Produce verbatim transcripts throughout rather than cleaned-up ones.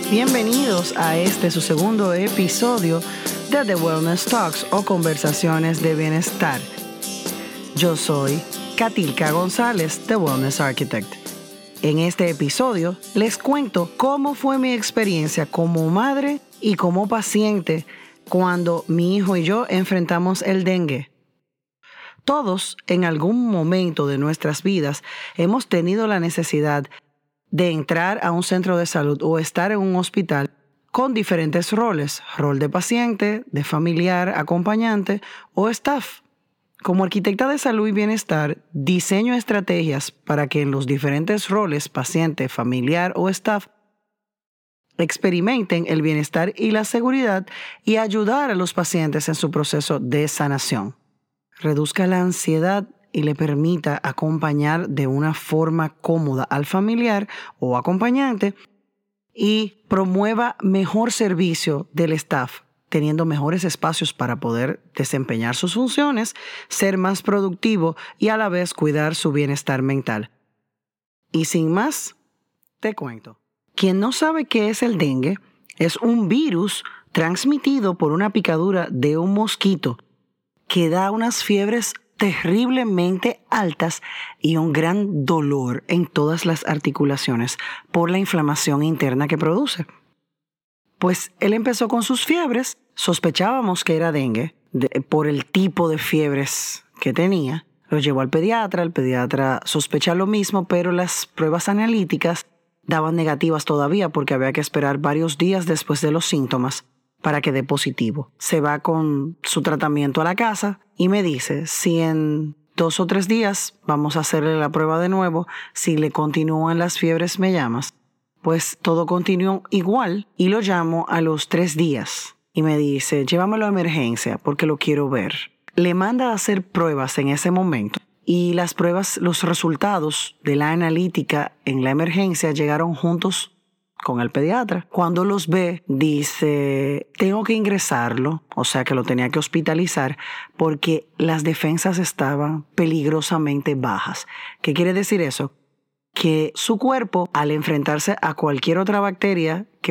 Bienvenidos a este su segundo episodio de The Wellness Talks o Conversaciones de Bienestar. Yo soy Katilka González, The Wellness Architect. En este episodio les cuento cómo fue mi experiencia como madre y como paciente cuando mi hijo y yo enfrentamos el dengue. Todos en algún momento de nuestras vidas hemos tenido la necesidad de entrar a un centro de salud o estar en un hospital con diferentes roles, rol de paciente, de familiar, acompañante o staff. Como arquitecta de salud y bienestar, diseño estrategias para que en los diferentes roles, paciente, familiar o staff, experimenten el bienestar y la seguridad y ayudar a los pacientes en su proceso de sanación. Reduzca la ansiedad y le permita acompañar de una forma cómoda al familiar o acompañante y promueva mejor servicio del staff, teniendo mejores espacios para poder desempeñar sus funciones, ser más productivo y a la vez cuidar su bienestar mental. Y sin más, te cuento. Quien no sabe qué es el dengue, es un virus transmitido por una picadura de un mosquito que da unas fiebres terriblemente altas y un gran dolor en todas las articulaciones por la inflamación interna que produce. Pues él empezó con sus fiebres, sospechábamos que era dengue de, por el tipo de fiebres que tenía. Lo llevó al pediatra, el pediatra sospecha lo mismo, pero las pruebas analíticas daban negativas todavía porque había que esperar varios días después de los síntomas para que dé positivo. Se va con su tratamiento a la casa y me dice, si en dos o tres días vamos a hacerle la prueba de nuevo, si le continúan las fiebres me llamas. Pues todo continuó igual y lo llamo a los tres días y me dice, llévamelo a emergencia porque lo quiero ver. Le manda a hacer pruebas en ese momento y las pruebas, los resultados de la analítica en la emergencia llegaron juntos con el pediatra. Cuando los ve, dice, tengo que ingresarlo, o sea que lo tenía que hospitalizar porque las defensas estaban peligrosamente bajas. ¿Qué quiere decir eso? Que su cuerpo, al enfrentarse a cualquier otra bacteria que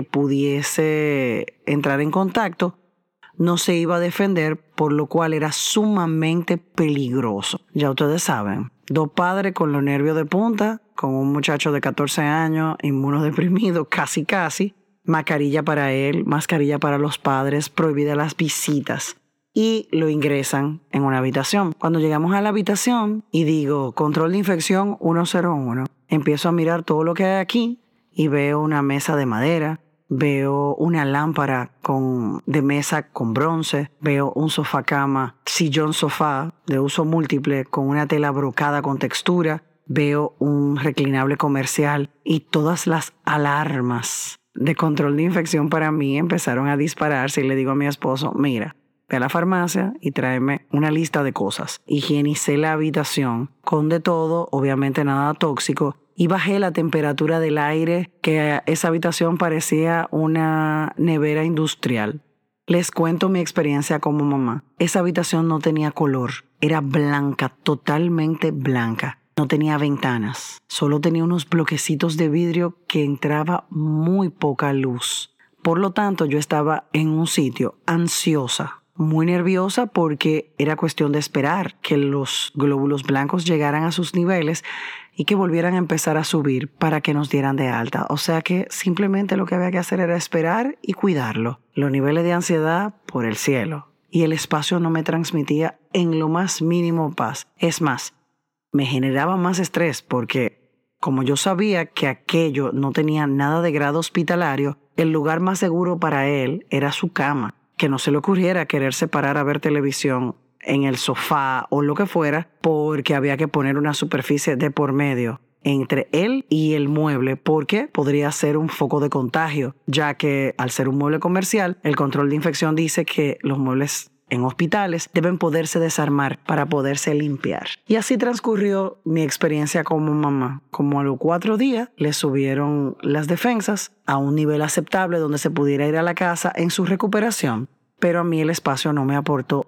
pudiese entrar en contacto, no se iba a defender, por lo cual era sumamente peligroso. Ya ustedes saben, dos padres con los nervios de punta, con un muchacho de catorce años, inmunodeprimido, casi casi, mascarilla para él, mascarilla para los padres, prohibidas las visitas. Y lo ingresan en una habitación. Cuando llegamos a la habitación y digo, control de infección uno cero uno, empiezo a mirar todo lo que hay aquí y veo una mesa de madera, veo una lámpara con, de mesa con bronce, veo un sofá cama, sillón sofá de uso múltiple con una tela brocada con textura, veo un reclinable comercial y todas las alarmas de control de infección para mí empezaron a dispararse y le digo a mi esposo, mira, ve a la farmacia y tráeme una lista de cosas. Higienicé la habitación con de todo, obviamente nada tóxico, y bajé la temperatura del aire, que esa habitación parecía una nevera industrial. Les cuento mi experiencia como mamá. Esa habitación no tenía color, era blanca, totalmente blanca. No tenía ventanas, solo tenía unos bloquecitos de vidrio que entraba muy poca luz. Por lo tanto, yo estaba en un sitio ansiosa, muy nerviosa porque era cuestión de esperar que los glóbulos blancos llegaran a sus niveles y que volvieran a empezar a subir para que nos dieran de alta. O sea que simplemente lo que había que hacer era esperar y cuidarlo. Los niveles de ansiedad por el cielo. Y el espacio no me transmitía en lo más mínimo paz. Es más, me generaba más estrés porque como yo sabía que aquello no tenía nada de grado hospitalario, el lugar más seguro para él era su cama. Que no se le ocurriera quererse parar a ver televisión en el sofá o lo que fuera, porque había que poner una superficie de por medio entre él y el mueble, porque podría ser un foco de contagio, ya que al ser un mueble comercial, el control de infección dice que los muebles en hospitales deben poderse desarmar para poderse limpiar. Y así transcurrió mi experiencia como mamá. Como a los cuatro días le subieron las defensas a un nivel aceptable donde se pudiera ir a la casa en su recuperación. Pero a mí el espacio no me aportó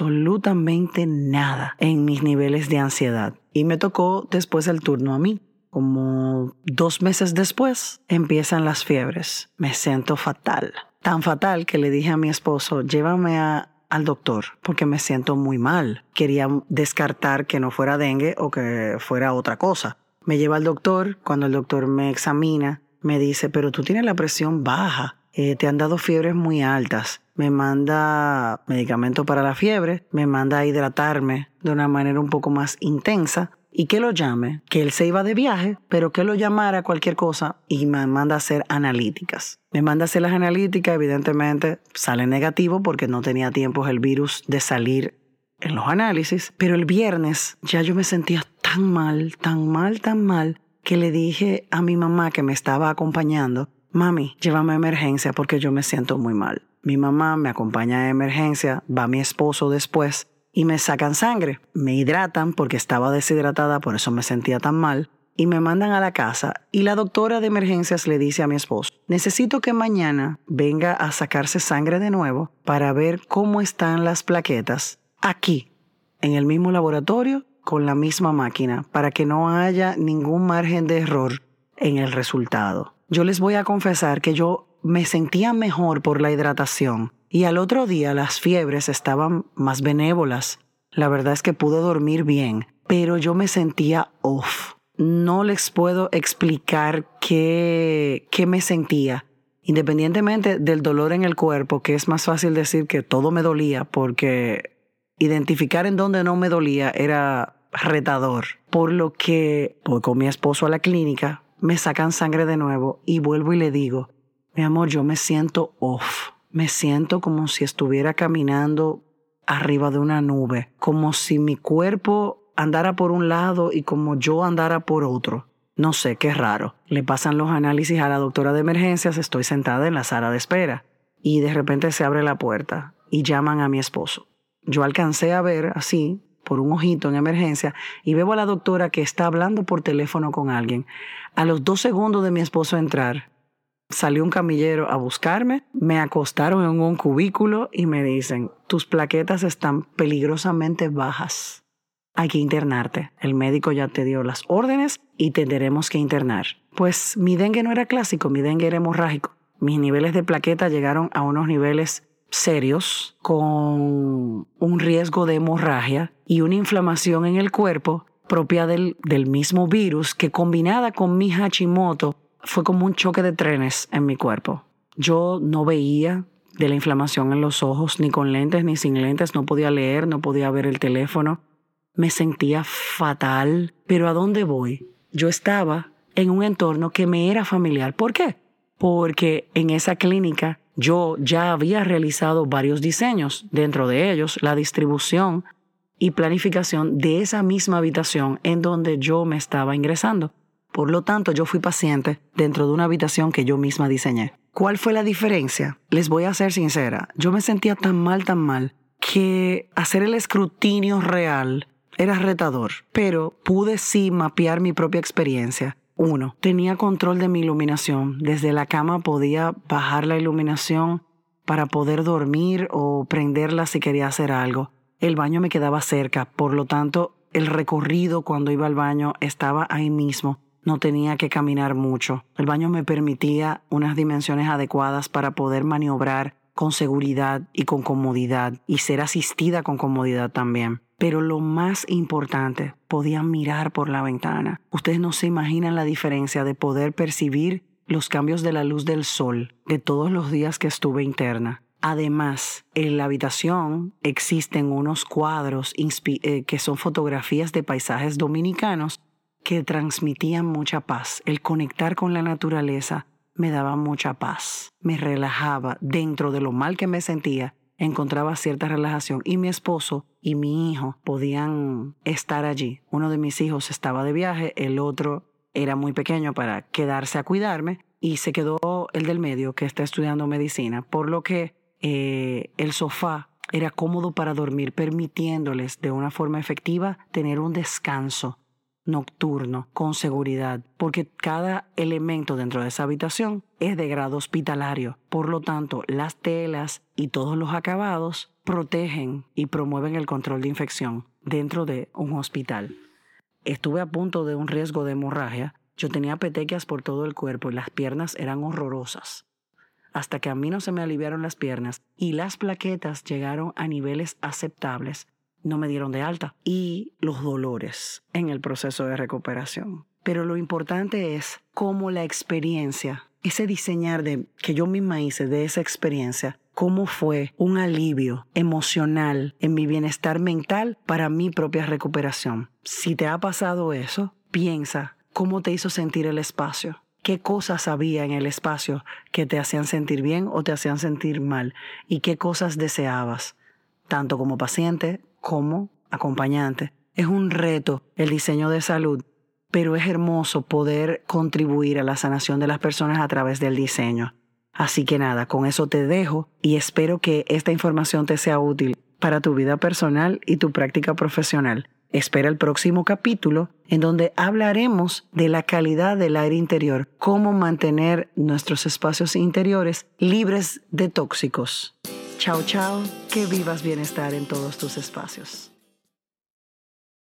absolutamente nada en mis niveles de ansiedad. Y me tocó después el turno a mí. Como dos meses después empiezan las fiebres. Me siento fatal. Tan fatal que le dije a mi esposo, llévame a, al doctor porque me siento muy mal. Quería descartar que no fuera dengue o que fuera otra cosa. Me lleva al doctor. Cuando el doctor me examina, me dice, pero tú tienes la presión baja. Eh, te han dado fiebres muy altas. Me manda medicamento para la fiebre. Me manda a hidratarme de una manera un poco más intensa. Y que lo llame, que él se iba de viaje, pero que lo llamara cualquier cosa y me manda a hacer analíticas. Me manda a hacer las analíticas, evidentemente sale negativo porque no tenía tiempo el virus de salir en los análisis. Pero el viernes ya yo me sentía tan mal, tan mal, tan mal, que le dije a mi mamá que me estaba acompañando, mami, llévame a emergencia porque yo me siento muy mal. Mi mamá me acompaña a emergencia, va mi esposo después, y me sacan sangre, me hidratan porque estaba deshidratada, por eso me sentía tan mal, y me mandan a la casa. Y la doctora de emergencias le dice a mi esposo, necesito que mañana venga a sacarse sangre de nuevo para ver cómo están las plaquetas aquí, en el mismo laboratorio, con la misma máquina, para que no haya ningún margen de error en el resultado. Yo les voy a confesar que yo me sentía mejor por la hidratación. Y al otro día las fiebres estaban más benévolas. La verdad es que pude dormir bien, pero yo me sentía off. No les puedo explicar qué, qué me sentía. Independientemente del dolor en el cuerpo, que es más fácil decir que todo me dolía, porque identificar en dónde no me dolía era retador. Por lo que voy con mi esposo a la clínica, me sacan sangre de nuevo y vuelvo y le digo, mi amor, yo me siento off. Me siento como si estuviera caminando arriba de una nube, como si mi cuerpo andara por un lado y como yo andara por otro. No sé, qué raro. Le pasan los análisis a la doctora de emergencias, estoy sentada en la sala de espera y de repente se abre la puerta y llaman a mi esposo. Yo alcancé a ver así, por un ojito en emergencia, y veo a la doctora que está hablando por teléfono con alguien. A los dos segundos de mi esposo entrar, salió un camillero a buscarme, me acostaron en un cubículo y me dicen, tus plaquetas están peligrosamente bajas. Hay que internarte. El médico ya te dio las órdenes y te tendremos que internar. Pues mi dengue no era clásico, mi dengue era hemorrágico. Mis niveles de plaqueta llegaron a unos niveles serios con un riesgo de hemorragia y una inflamación en el cuerpo propia del, del mismo virus que combinada con mi Hashimoto fue como un choque de trenes en mi cuerpo. Yo no veía de la inflamación en los ojos, ni con lentes ni sin lentes. No podía leer, no podía ver el teléfono. Me sentía fatal. ¿Pero a dónde voy? Yo estaba en un entorno que me era familiar. ¿Por qué? Porque en esa clínica yo ya había realizado varios diseños. Dentro de ellos, la distribución y planificación de esa misma habitación en donde yo me estaba ingresando. Por lo tanto, yo fui paciente dentro de una habitación que yo misma diseñé. ¿Cuál fue la diferencia? Les voy a ser sincera. Yo me sentía tan mal, tan mal, que hacer el escrutinio real era retador. Pero pude sí mapear mi propia experiencia. Uno, tenía control de mi iluminación. Desde la cama podía bajar la iluminación para poder dormir o prenderla si quería hacer algo. El baño me quedaba cerca, por lo tanto, el recorrido cuando iba al baño estaba ahí mismo. No tenía que caminar mucho. El baño me permitía unas dimensiones adecuadas para poder maniobrar con seguridad y con comodidad y ser asistida con comodidad también. Pero lo más importante, podía mirar por la ventana. Ustedes no se imaginan la diferencia de poder percibir los cambios de la luz del sol de todos los días que estuve interna. Además, en la habitación existen unos cuadros inspi- eh, que son fotografías de paisajes dominicanos que transmitían mucha paz. El conectar con la naturaleza me daba mucha paz. Me relajaba. Dentro de lo mal que me sentía, encontraba cierta relajación. Y mi esposo y mi hijo podían estar allí. Uno de mis hijos estaba de viaje, el otro era muy pequeño para quedarse a cuidarme y se quedó el del medio que está estudiando medicina, por lo que eh, el sofá era cómodo para dormir, permitiéndoles de una forma efectiva tener un descanso nocturno con seguridad, porque cada elemento dentro de esa habitación es de grado hospitalario. Por lo tanto, las telas y todos los acabados protegen y promueven el control de infección dentro de un hospital. Estuve a punto de un riesgo de hemorragia Yo tenía petequias por todo el cuerpo y las piernas eran horrorosas. Hasta que a mí no se me aliviaron las piernas y las plaquetas llegaron a niveles aceptables, no me dieron de alta. Y los dolores en el proceso de recuperación. Pero lo importante es cómo la experiencia, ese diseñar de, que yo misma hice de esa experiencia, cómo fue un alivio emocional en mi bienestar mental para mi propia recuperación. Si te ha pasado eso, piensa cómo te hizo sentir el espacio. ¿Qué cosas había en el espacio que te hacían sentir bien o te hacían sentir mal? ¿Y qué cosas deseabas? Tanto como paciente como acompañante. Es un reto el diseño de salud, pero es hermoso poder contribuir a la sanación de las personas a través del diseño. Así que nada, con eso te dejo y espero que esta información te sea útil para tu vida personal y tu práctica profesional. Espera el próximo capítulo en donde hablaremos de la calidad del aire interior, cómo mantener nuestros espacios interiores libres de tóxicos. Chao, chao, que vivas bienestar en todos tus espacios.